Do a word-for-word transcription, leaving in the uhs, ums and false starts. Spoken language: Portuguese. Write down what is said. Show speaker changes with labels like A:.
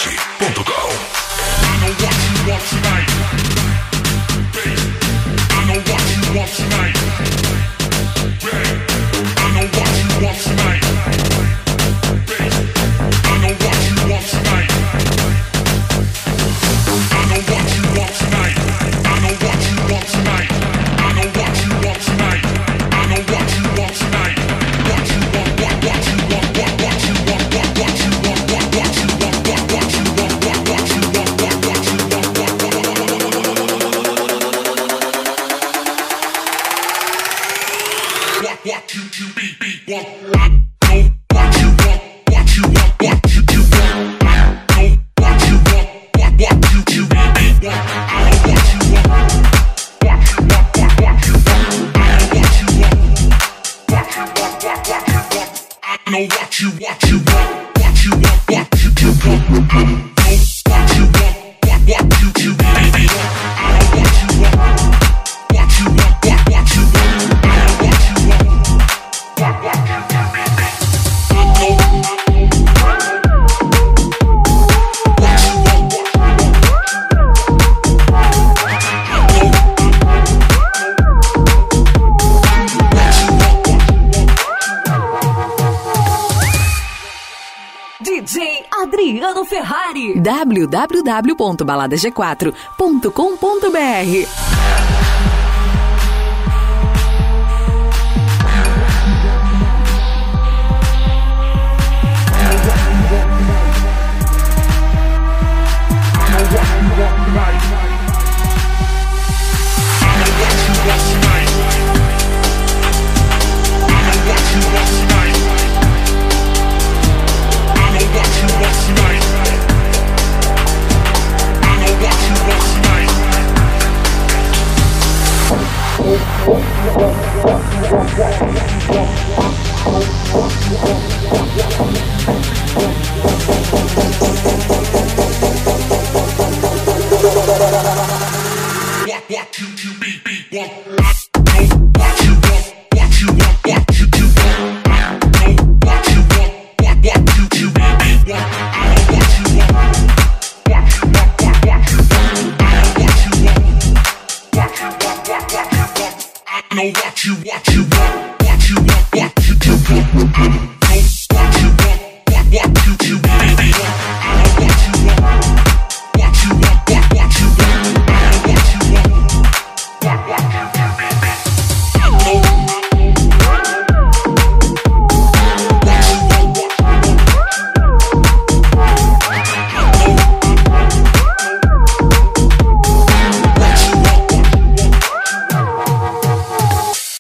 A: ponto com.
B: I know what you want tonight. I know what you want tonight. I know what you want tonight. I know what you want tonight. I know what you want tonight. I know what you want tonight. I know what you want tonight. I know what you want tonight. What you want, what what you want, what what you want, what what you want, what what you want, what what you want, what what you want, what what you want, what what what you to be be what I know what you want, what you want, what you do want. I know what you want, what what you to be be what I know what you want, what you want, what what you want. I know what you want, what you want, what what you want. I know what you what you want, what you want, what you do want. I know what you want, what what you to be be what I know what you want, what you want, what what you want. I know what you want, what what you do be be. I know what you want, what you
C: D J Adriano Ferrari.
D: w w w ponto balada g quatro ponto com ponto b r